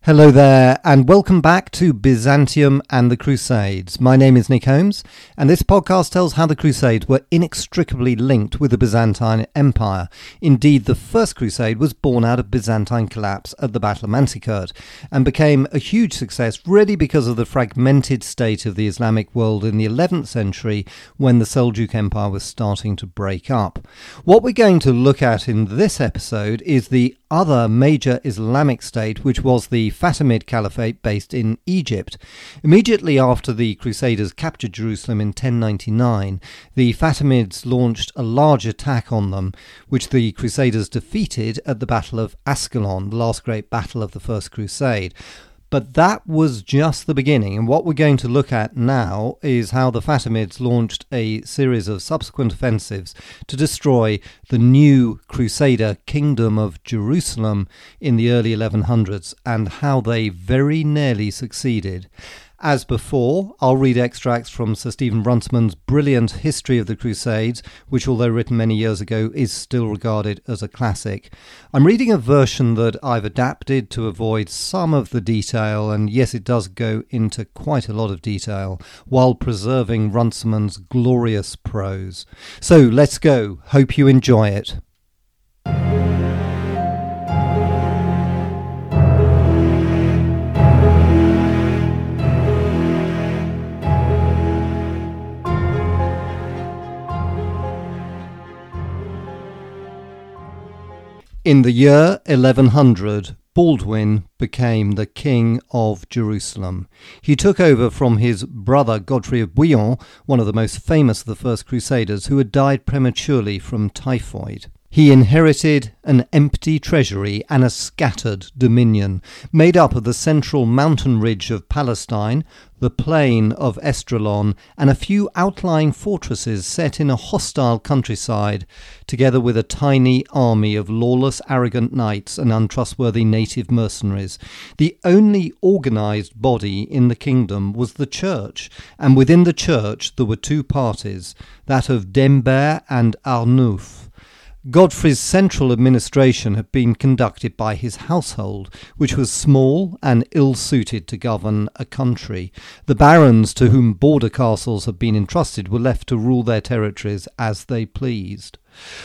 Hello there, and welcome back to Byzantium and the Crusades. My name is Nick Holmes, and this podcast tells how the Crusades were inextricably linked with the Byzantine Empire. Indeed, the First Crusade was born out of Byzantine collapse at the Battle of Manzikert, and became a huge success really because of the fragmented state of the Islamic world in the 11th century when the Seljuk Empire was starting to break up. What we're going to look at in this episode is the other major Islamic state, which was the Fatimid Caliphate based in Egypt. Immediately after the Crusaders captured Jerusalem in 1099, the Fatimids launched a large attack on them, which the Crusaders defeated at the Battle of Ascalon, the last great battle of the First Crusade. But that was just the beginning, and what we're going to look at now is how the Fatimids launched a series of subsequent offensives to destroy the new Crusader kingdom of Jerusalem in the early 1100s, and how they very nearly succeeded. As before, I'll read extracts from Sir Stephen Runciman's brilliant History of the Crusades, which, although written many years ago, is still regarded as a classic. I'm reading a version that I've adapted to avoid some of the detail, and yes, it does go into quite a lot of detail, while preserving Runciman's glorious prose. So let's go. Hope you enjoy it. In the year 1100, Baldwin became the king of Jerusalem. He took over from his brother Godfrey of Bouillon, one of the most famous of the First Crusaders, who had died prematurely from typhoid. He inherited an empty treasury and a scattered dominion, made up of the central mountain ridge of Palestine, the plain of Esdraelon, and a few outlying fortresses set in a hostile countryside, together with a tiny army of lawless, arrogant knights and untrustworthy native mercenaries. The only organised body in the kingdom was the church, and within the church there were two parties, that of Dember and Arnulf. Godfrey's central administration had been conducted by his household, which was small and ill-suited to govern a country. The barons to whom border castles had been entrusted were left to rule their territories as they pleased.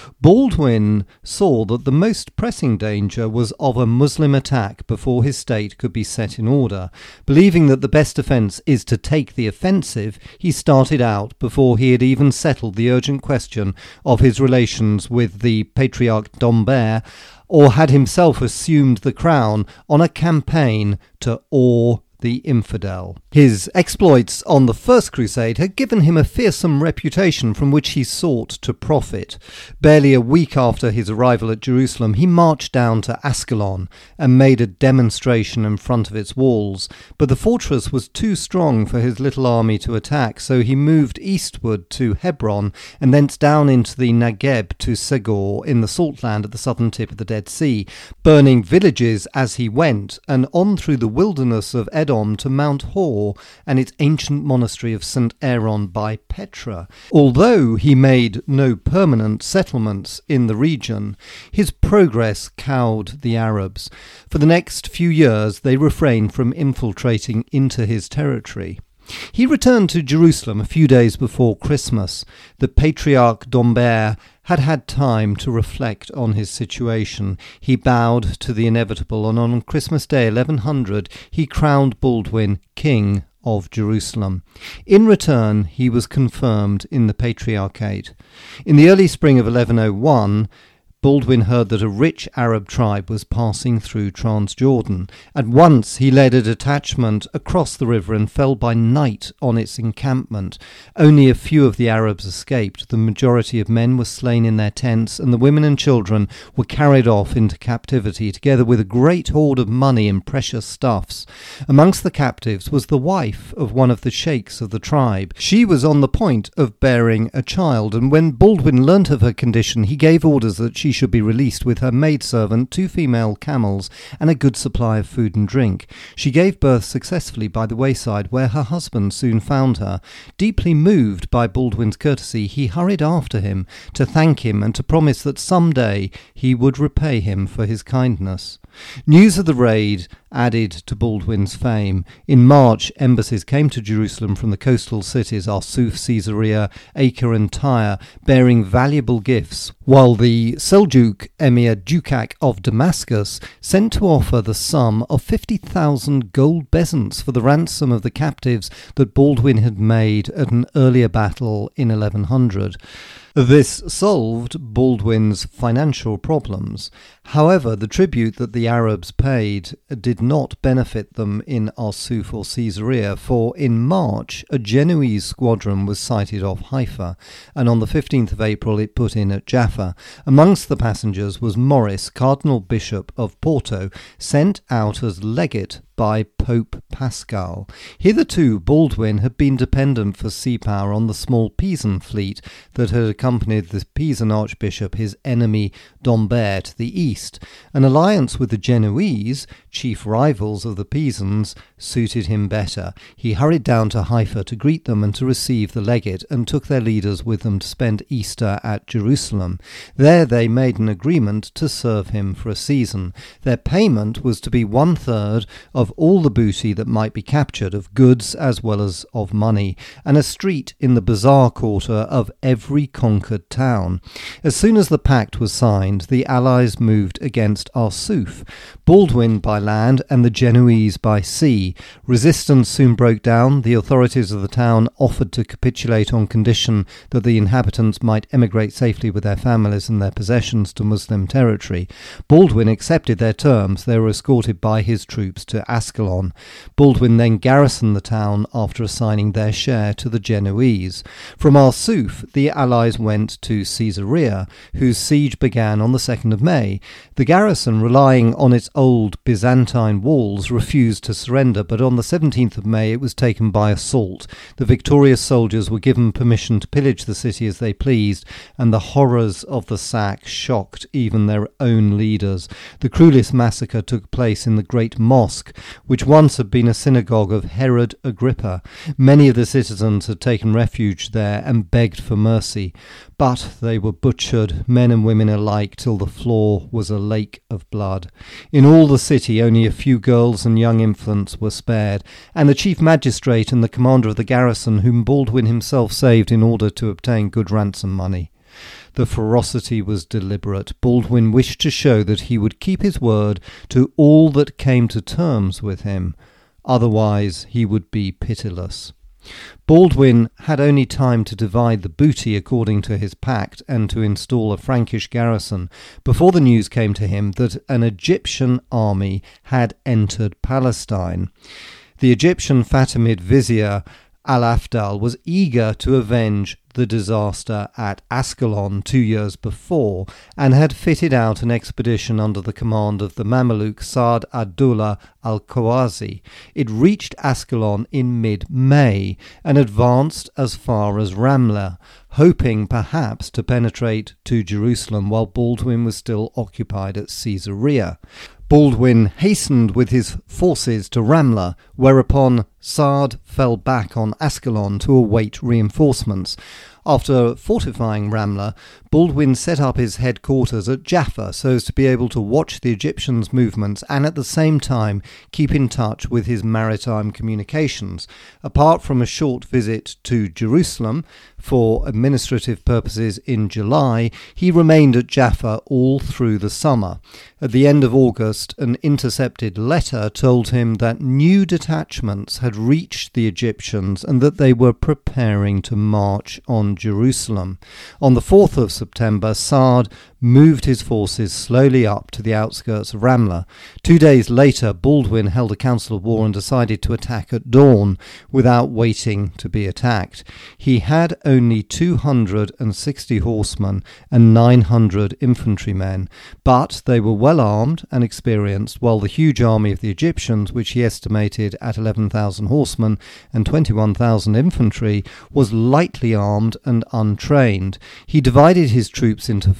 Baldwin saw that the most pressing danger was of a Muslim attack before his state could be set in order. Believing that the best defence is to take the offensive, he started out, before he had even settled the urgent question of his relations with the Patriarch Domber, or had himself assumed the crown, on a campaign to awe the infidel. His exploits on the First Crusade had given him a fearsome reputation from which he sought to profit. Barely a week after his arrival at Jerusalem, he marched down to Ascalon and made a demonstration in front of its walls. But the fortress was too strong for his little army to attack, so he moved eastward to Hebron and thence down into the Negev to Segor in the salt land at the southern tip of the Dead Sea, burning villages as he went, and on through the wilderness of Edom to Mount Hor and its ancient monastery of St. Aaron by Petra. Although he made no permanent settlements in the region, his progress cowed the Arabs. For the next few years they refrained from infiltrating into his territory. He returned to Jerusalem a few days before Christmas. The Patriarch Domber had had time to reflect on his situation. He bowed to the inevitable, and on Christmas Day 1100 he crowned Baldwin king of Jerusalem. In return, he was confirmed in the Patriarchate. In the early spring of 1101, Baldwin heard that a rich Arab tribe was passing through Transjordan. At once he led a detachment across the river and fell by night on its encampment. Only a few of the Arabs escaped. The majority of men were slain in their tents, and the women and children were carried off into captivity, together with a great hoard of money and precious stuffs. Amongst the captives was the wife of one of the sheikhs of the tribe. She was on the point of bearing a child, and when Baldwin learnt of her condition, he gave orders that she she should be released with her maidservant, 2 female camels, and a good supply of food and drink. She gave birth successfully by the wayside, where her husband soon found her. Deeply moved by Baldwin's courtesy, he hurried after him to thank him and to promise that some day he would repay him for his kindness. News of the raid added to Baldwin's fame. In March, embassies came to Jerusalem from the coastal cities Arsuf, Caesarea, Acre and Tyre, bearing valuable gifts, while the Seljuk Emir Dukak of Damascus sent to offer the sum of 50,000 gold bezants for the ransom of the captives that Baldwin had made at an earlier battle in 1100. This solved Baldwin's financial problems. However, the tribute that the Arabs paid did not benefit them in Arsuf or Caesarea, for in March a Genoese squadron was sighted off Haifa, and on the 15th of April it put in at Jaffa. Amongst the passengers was Maurice, Cardinal Bishop of Porto, sent out as legate by Pope Pascal. Hitherto, Baldwin had been dependent for sea power on the small Pisan fleet that had accompanied the Pisan archbishop, his enemy Dombert, to the east. An alliance with the Genoese, chief rivals of the Pisans, suited him better. He hurried down to Haifa to greet them and to receive the legate, and took their leaders with them to spend Easter at Jerusalem. There they made an agreement to serve him for a season. Their payment was to be 1/3 of all the booty that might be captured, of goods as well as of money, and a street in the bazaar quarter of every conquered town. As soon as the pact was signed, the Allies moved against Arsuf, Baldwin by land and the Genoese by sea. Resistance soon broke down. The authorities of the town offered to capitulate on condition that the inhabitants might emigrate safely with their families and their possessions to Muslim territory. Baldwin accepted their terms. They were escorted by his troops to Ascalon. Baldwin then garrisoned the town after assigning their share to the Genoese. From Arsuf, the Allies went to Caesarea, whose siege began on the 2nd of May. The garrison, relying on its old Byzantine walls, refused to surrender, but on the 17th of May it was taken by assault. The victorious soldiers were given permission to pillage the city as they pleased, and the horrors of the sack shocked even their own leaders. The cruelest massacre took place in the Great Mosque, which once had been a synagogue of Herod Agrippa. Many of the citizens had taken refuge there and begged for mercy, but they were butchered, men and women alike, till the floor was a lake of blood. In all the city only a few girls and young infants were spared, and the chief magistrate and the commander of the garrison, whom Baldwin himself saved in order to obtain good ransom money. The ferocity was deliberate. Baldwin wished to show that he would keep his word to all that came to terms with him. Otherwise he would be pitiless. Baldwin had only time to divide the booty according to his pact and to install a Frankish garrison before the news came to him that an Egyptian army had entered Palestine. The Egyptian Fatimid vizier Al-Afdal was eager to avenge the disaster at Ascalon 2 years before, and had fitted out an expedition under the command of the Mameluke Sa'd ad-Dawla al-Qawazi. It reached Ascalon in mid-May and advanced as far as Ramla, hoping perhaps to penetrate to Jerusalem while Baldwin was still occupied at Caesarea. Baldwin hastened with his forces to Ramla, whereupon Sa'd fell back on Ascalon to await reinforcements. After fortifying Ramla, Baldwin set up his headquarters at Jaffa so as to be able to watch the Egyptians' movements and at the same time keep in touch with his maritime communications. Apart from a short visit to Jerusalem for administrative purposes in July, he remained at Jaffa all through the summer. At the end of August, an intercepted letter told him that new detachments had reached the Egyptians and that they were preparing to march on Jerusalem. On the 4th of September, Sa'd moved his forces slowly up to the outskirts of Ramla. 2 days later, Baldwin held a council of war and decided to attack at dawn without waiting to be attacked. He had only 260 horsemen and 900 infantrymen, but they were well armed and experienced, while the huge army of the Egyptians, which he estimated at 11,000 horsemen and 21,000 infantry, was lightly armed and untrained. He divided his troops into 5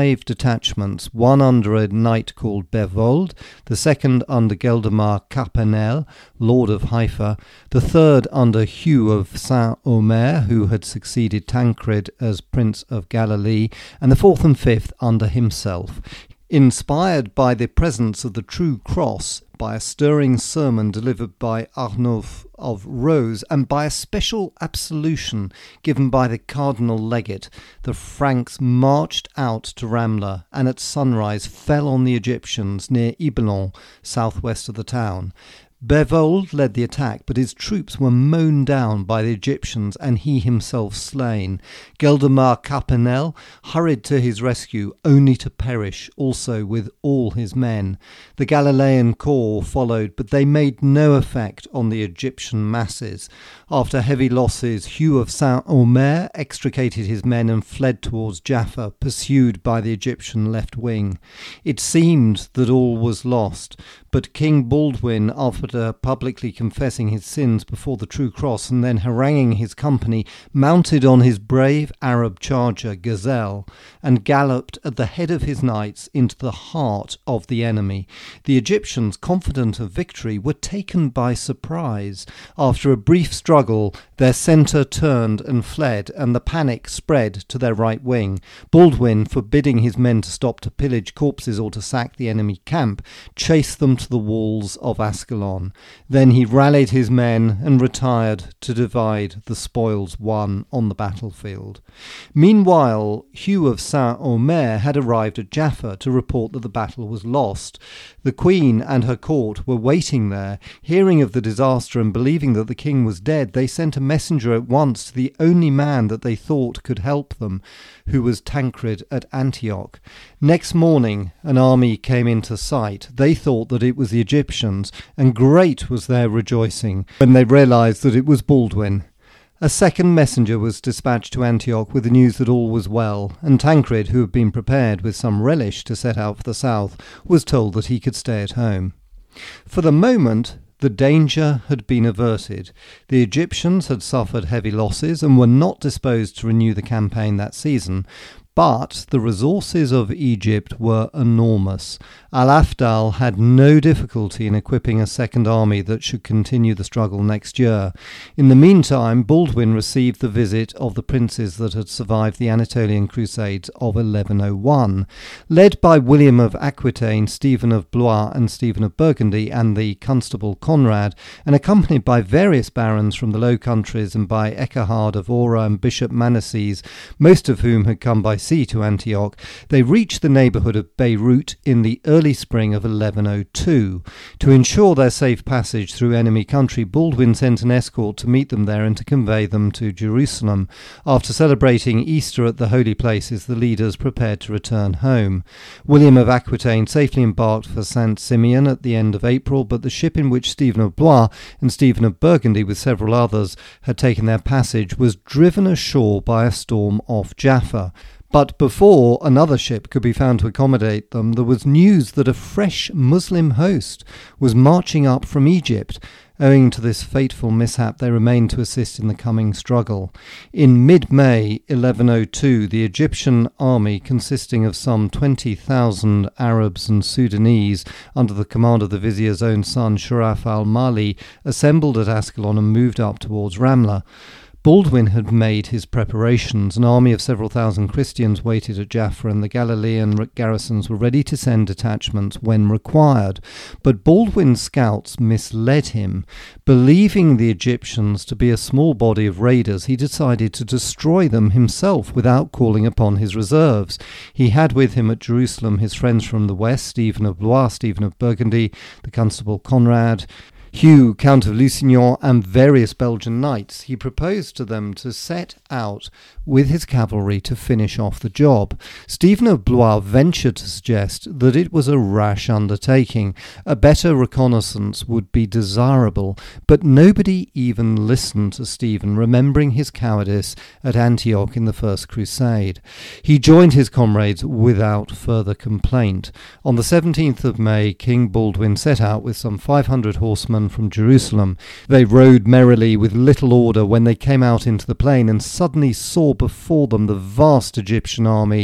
5 detachments, one under a knight called Bervold, the second under Geldemar Capanel, lord of Haifa, the third under Hugh of Saint-Omer, who had succeeded Tancred as Prince of Galilee, and the fourth and fifth under himself. Inspired by the presence of the true cross, by a stirring sermon delivered by Arnulf of Rose, and by a special absolution given by the Cardinal Legate, the Franks marched out to Ramla and at sunrise fell on the Egyptians near Ibelon, southwest of the town. Bervold led the attack, but his troops were mown down by the Egyptians and he himself slain. Geldemar Capanel hurried to his rescue, only to perish also with all his men. The Galilean corps followed, but they made no effect on the Egyptian masses. After heavy losses, Hugh of Saint-Omer extricated his men and fled towards Jaffa, pursued by the Egyptian left wing. It seemed that all was lost, but King Baldwin, after publicly confessing his sins before the true cross and then haranguing his company, mounted on his brave Arab charger Gazelle and galloped at the head of his knights into the heart of the enemy. The Egyptians, confident of victory, were taken by surprise. After a brief struggle, their centre turned and fled, and the panic spread to their right wing. Baldwin, forbidding his men to stop to pillage corpses or to sack the enemy camp, chased them to the walls of Ascalon. Then he rallied his men and retired to divide the spoils won on the battlefield. Meanwhile, Hugh of Saint-Omer had arrived at Jaffa to report that the battle was lost. The Queen and her court were waiting there. Hearing of the disaster and believing that the king was dead, they sent a messenger at once to the only man that they thought could help them, who was Tancred at Antioch. Next morning an army came into sight. They thought that it was the Egyptians, and great was their rejoicing when they realized that it was Baldwin. A second messenger was dispatched to Antioch with the news that all was well, and Tancred, who had been prepared with some relish to set out for the south, was told that he could stay at home. For the moment, the danger had been averted. The Egyptians had suffered heavy losses and were not disposed to renew the campaign that season, but the resources of Egypt were enormous. Al-Afdal had no difficulty in equipping a second army that should continue the struggle next year. In the meantime, Baldwin received the visit of the princes that had survived the Anatolian Crusades of 1101. Led by William of Aquitaine, Stephen of Blois and Stephen of Burgundy, and the Constable Conrad, and accompanied by various barons from the Low Countries and by Echehard of Ora and Bishop Manasses, most of whom had come by sea to Antioch, they reached the neighbourhood of Beirut in the early spring of 1102. To ensure their safe passage through enemy country, Baldwin sent an escort to meet them there and to convey them to Jerusalem. After celebrating Easter at the holy places, the leaders prepared to return home. William of Aquitaine safely embarked for Saint Simeon at the end of April, but the ship in which Stephen of Blois and Stephen of Burgundy, with several others, had taken their passage, was driven ashore by a storm off Jaffa. But before another ship could be found to accommodate them, there was news that a fresh Muslim host was marching up from Egypt. Owing to this fateful mishap, they remained to assist in the coming struggle. In mid-May 1102, the Egyptian army, consisting of some 20,000 Arabs and Sudanese, under the command of the vizier's own son Shuraf al-Mali, assembled at Ascalon and moved up towards Ramla. Baldwin had made his preparations. An army of several thousand Christians waited at Jaffa, and the Galilean garrisons were ready to send detachments when required. But Baldwin's scouts misled him. Believing the Egyptians to be a small body of raiders, he decided to destroy them himself without calling upon his reserves. He had with him at Jerusalem his friends from the west, Stephen of Blois, Stephen of Burgundy, the Constable Conrad, Hugh, Count of Lusignan, and various Belgian knights. He proposed to them to set out with his cavalry to finish off the job. Stephen of Blois ventured to suggest that it was a rash undertaking. A better reconnaissance would be desirable, but nobody even listened to Stephen, remembering his cowardice at Antioch in the First Crusade. He joined his comrades without further complaint. On the 17th of May, King Baldwin set out with some 500 horsemen from Jerusalem. They rode merrily with little order when they came out into the plain and suddenly saw before them the vast Egyptian army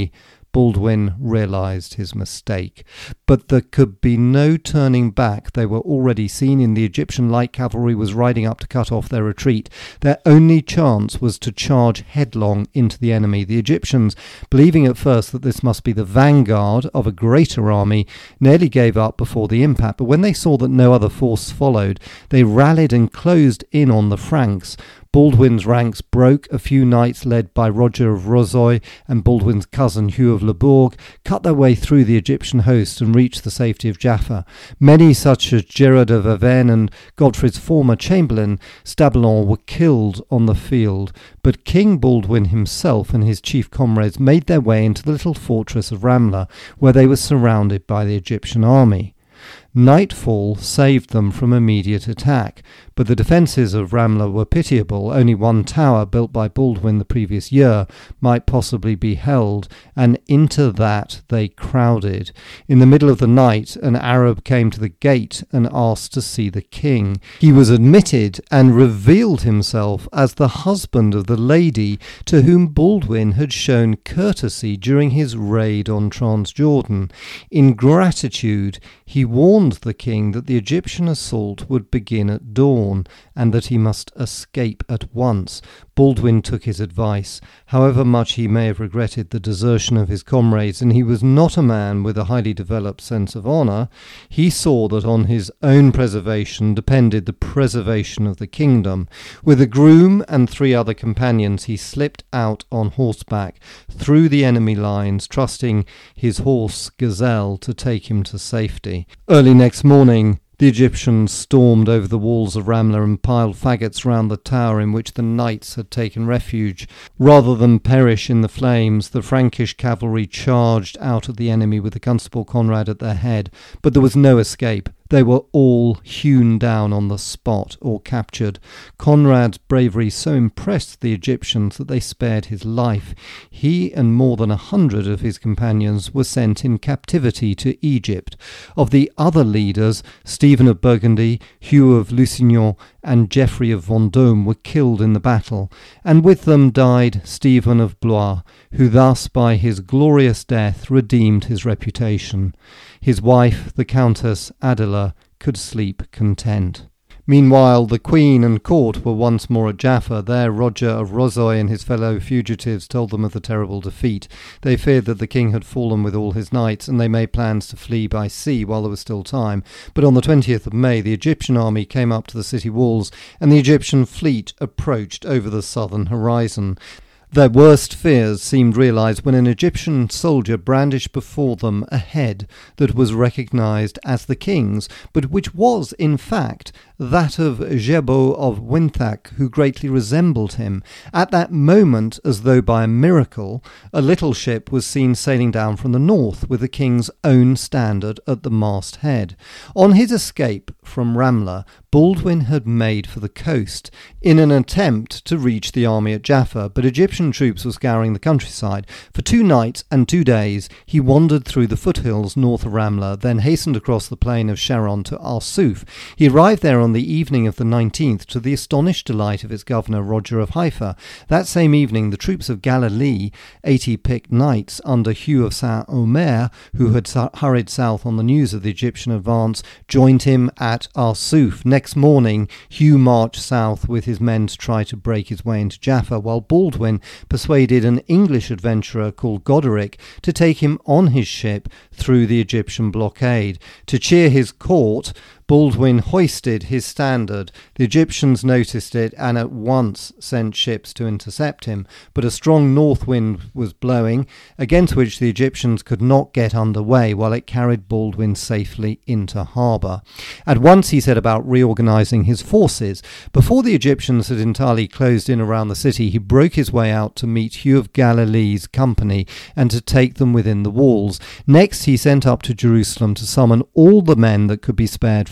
Baldwin realized his mistake. But there could be no turning back. They were already seen, and the Egyptian light cavalry was riding up to cut off their retreat. Their only chance was to charge headlong into the enemy. The Egyptians, believing at first that this must be the vanguard of a greater army, nearly gave up before the impact. But when they saw that no other force followed, they rallied and closed in on the Franks. Baldwin's ranks broke. A few knights led by Roger of Rozoy and Baldwin's cousin Hugh of Labourg cut their way through the Egyptian host and reached the safety of Jaffa. Many, such as Gerard of Avesnes and Godfrey's former chamberlain Stablon, were killed on the field, but King Baldwin himself and his chief comrades made their way into the little fortress of Ramla, where they were surrounded by the Egyptian army. Nightfall saved them from immediate attack, but the defences of Ramla were pitiable. Only one tower, built by Baldwin the previous year, might possibly be held, and into that they crowded. In the middle of the night, an Arab came to the gate and asked to see the king. He was admitted and revealed himself as the husband of the lady to whom Baldwin had shown courtesy during his raid on Transjordan. In gratitude, he warned the king that the Egyptian assault would begin at dawn and that he must escape at once. Baldwin took his advice. However much he may have regretted the desertion of his comrades, and he was not a man with a highly developed sense of honour, he saw that on his own preservation depended the preservation of the kingdom. With a groom and 3 other companions, he slipped out on horseback through the enemy lines, trusting his horse Gazelle to take him to safety. Early next morning, the Egyptians stormed over the walls of Ramla and piled faggots round the tower in which the knights had taken refuge. Rather than perish in the flames, the Frankish cavalry charged out at the enemy with the Constable Conrad at their head, but there was no escape. They were all hewn down on the spot or captured. Conrad's bravery so impressed the Egyptians that they spared his life. He and more than 100 of his companions were sent in captivity to Egypt. Of the other leaders, Stephen of Burgundy, Hugh of Lusignan, and Geoffrey of Vendôme were killed in the battle, and with them died Stephen of Blois, who thus by his glorious death redeemed his reputation. His wife, the Countess Adela, could sleep content. Meanwhile, the Queen and court were once more at Jaffa. There Roger of Rozoy and his fellow fugitives told them of the terrible defeat. They feared that the king had fallen with all his knights, and they made plans to flee by sea while there was still time. But on the 20th of May, the Egyptian army came up to the city walls, and the Egyptian fleet approached over the southern horizon. Their worst fears seemed realized when an Egyptian soldier brandished before them a head that was recognized as the king's, but which was, in fact, that of Gebo of Winthak, who greatly resembled him. At that moment, as though by a miracle, a little ship was seen sailing down from the north with the king's own standard at the masthead. On his escape from Ramla, Baldwin had made for the coast in an attempt to reach the army at Jaffa, but Egyptian troops were scouring the countryside. For 2 nights and 2 days he wandered through the foothills north of Ramla, then hastened across the plain of Sharon to Arsuf. He arrived there on the evening of the 19th, to the astonished delight of its governor Roger of Haifa. That same evening the troops of Galilee, 80 picked knights under Hugh of Saint-Omer, who had hurried south on the news of the Egyptian advance, joined him at Arsuf. Next morning Hugh marched south with his men to try to break his way into Jaffa, while Baldwin persuaded an English adventurer called Goderic to take him on his ship through the Egyptian blockade. To cheer his court, Baldwin hoisted his standard. The Egyptians noticed it and at once sent ships to intercept him, but a strong north wind was blowing, against which the Egyptians could not get under way, while it carried Baldwin safely into harbour. At once he set about reorganising his forces. Before the Egyptians had entirely closed in around the city, he broke his way out to meet Hugh of Galilee's company and to take them within the walls. Next he sent up to Jerusalem to summon all the men that could be spared from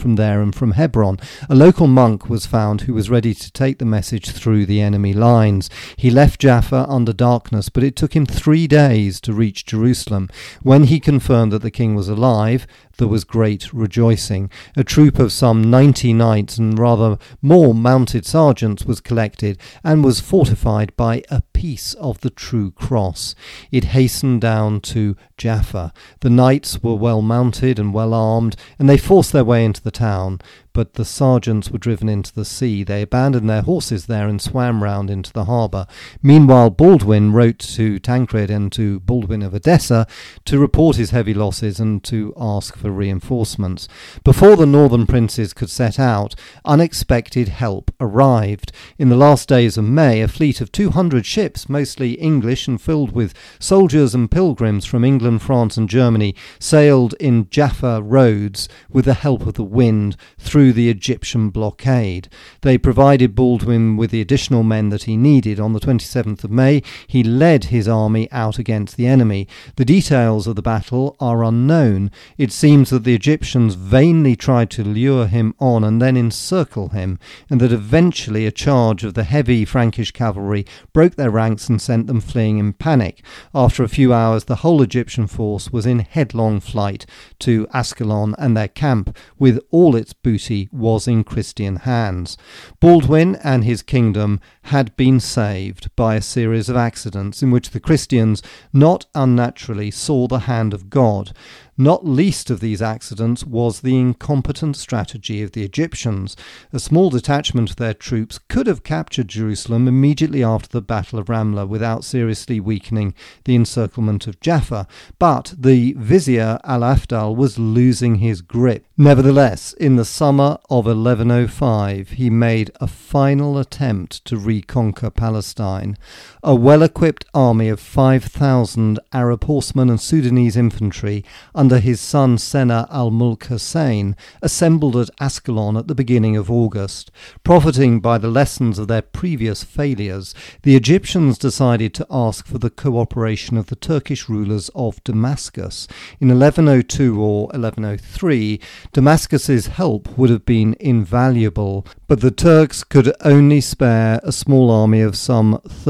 from there and from Hebron. A local monk was found who was ready to take the message through the enemy lines. He left Jaffa under darkness, but it took him 3 days to reach Jerusalem. When he confirmed that the king was alive, there was great rejoicing. A troop of some 90 knights and rather more mounted sergeants was collected and was fortified by a piece of the true cross. It hastened down to Jaffa. The knights were well mounted and well armed, and they forced their way into the town. But the sergeants were driven into the sea. They abandoned their horses there and swam round into the harbour. Meanwhile, Baldwin wrote to Tancred and to Baldwin of Edessa to report his heavy losses and to ask for reinforcements. Before the northern princes could set out, unexpected help arrived. In the last days of May, a fleet of 200 ships, mostly English and filled with soldiers and pilgrims from England, France and Germany, sailed in Jaffa roads with the help of the wind through the Egyptian blockade. They provided Baldwin with the additional men that he needed. On the 27th of May, he led his army out against the enemy. The details of the battle are unknown. It seems that the Egyptians vainly tried to lure him on and then encircle him, and that eventually a charge of the heavy Frankish cavalry broke their ranks and sent them fleeing in panic. After a few hours, the whole Egyptian force was in headlong flight to Ascalon, and their camp, with all its booty, was in Christian hands. Baldwin and his kingdom had been saved by a series of accidents in which the Christians not unnaturally saw the hand of God. Not least of these accidents was the incompetent strategy of the Egyptians. A small detachment of their troops could have captured Jerusalem immediately after the Battle of Ramla without seriously weakening the encirclement of Jaffa, but the vizier Al-Afdal was losing his grip. Nevertheless, in the summer of 1105, he made a final attempt to reconquer Palestine. A well-equipped army of 5,000 Arab horsemen and Sudanese infantry under his son Sena al-Mulk Hussein, assembled at Ascalon at the beginning of August. Profiting by the lessons of their previous failures, the Egyptians decided to ask for the cooperation of the Turkish rulers of Damascus. In 1102 or 1103, Damascus's help would have been invaluable, but the Turks could only spare a small army of some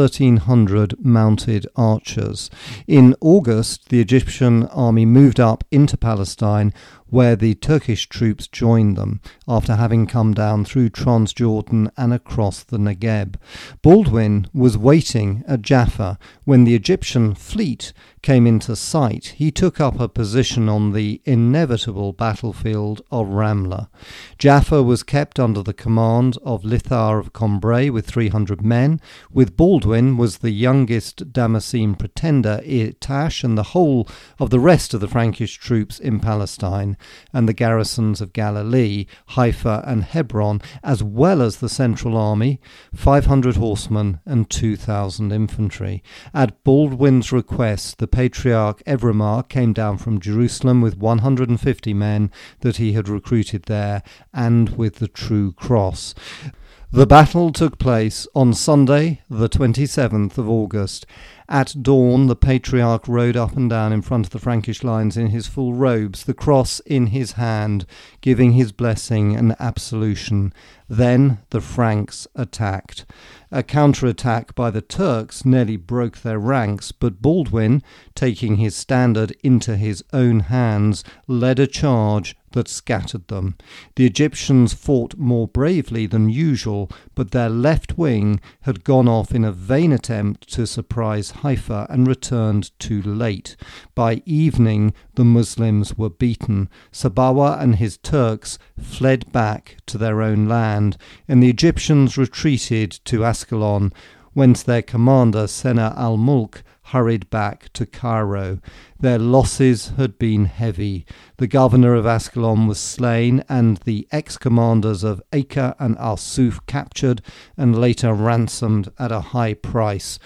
1,300 mounted archers. In August, the Egyptian army moved up into Palestine, where the Turkish troops joined them, after having come down through Transjordan and across the Negev. Baldwin was waiting at Jaffa when the Egyptian fleet came into sight. He took up a position on the inevitable battlefield of Ramla. Jaffa was kept under the command of Lithar of Combray with 300 men. With Baldwin was the youngest Damascene pretender, Itash, and the whole of the rest of the Frankish troops in Palestine, and the garrisons of Galilee, Haifa and Hebron, as well as the central army, 500 horsemen and 2,000 infantry. At Baldwin's request, the Patriarch Evremar came down from Jerusalem with 150 men that he had recruited there, and with the true cross. The battle took place on Sunday, the 27th of August. At dawn, the Patriarch rode up and down in front of the Frankish lines in his full robes, the cross in his hand, giving his blessing and absolution. Then the Franks attacked. A counterattack by the Turks nearly broke their ranks, but Baldwin, taking his standard into his own hands, led a charge that scattered them. The Egyptians fought more bravely than usual, but their left wing had gone off in a vain attempt to surprise Haifa and returned too late. By evening, the Muslims were beaten. Sabawa and his Turks fled back to their own land, and the Egyptians retreated to Ascalon, whence their commander Sena al-Mulk hurried back to Cairo. Their losses had been heavy. The governor of Ascalon was slain, and the ex-commanders of Acre and Al-Suf captured and later ransomed at a high price.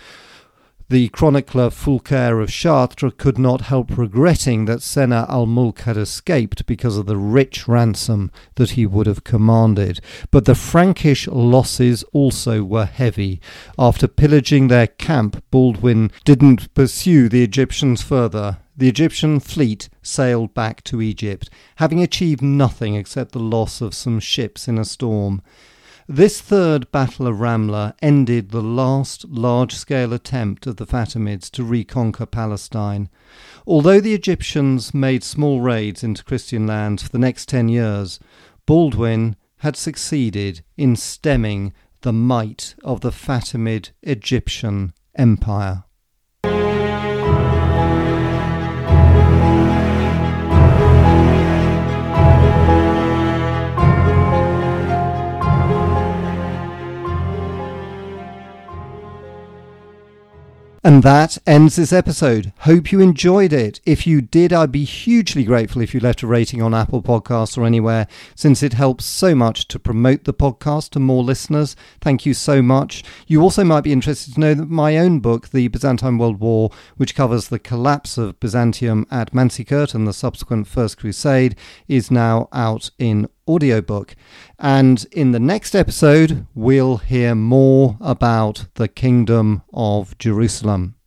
The chronicler Fulcher of Chartres could not help regretting that Sena al-Mulk had escaped because of the rich ransom that he would have commanded. But the Frankish losses also were heavy. After pillaging their camp, Baldwin didn't pursue the Egyptians further. the Egyptian fleet sailed back to Egypt, having achieved nothing except the loss of some ships in a storm. This third Battle of Ramla ended the last large-scale attempt of the Fatimids to reconquer Palestine. Although the Egyptians made small raids into Christian lands for the next 10 years, Baldwin had succeeded in stemming the might of the Fatimid Egyptian Empire. And that ends this episode. Hope you enjoyed it. If you did, I'd be hugely grateful if you left a rating on Apple Podcasts or anywhere, since it helps so much to promote the podcast to more listeners. Thank you so much. You also might be interested to know that my own book, The Byzantine World War, which covers the collapse of Byzantium at Manzikert and the subsequent First Crusade, is now out in audiobook. And in the next episode, we'll hear more about the Kingdom of Jerusalem.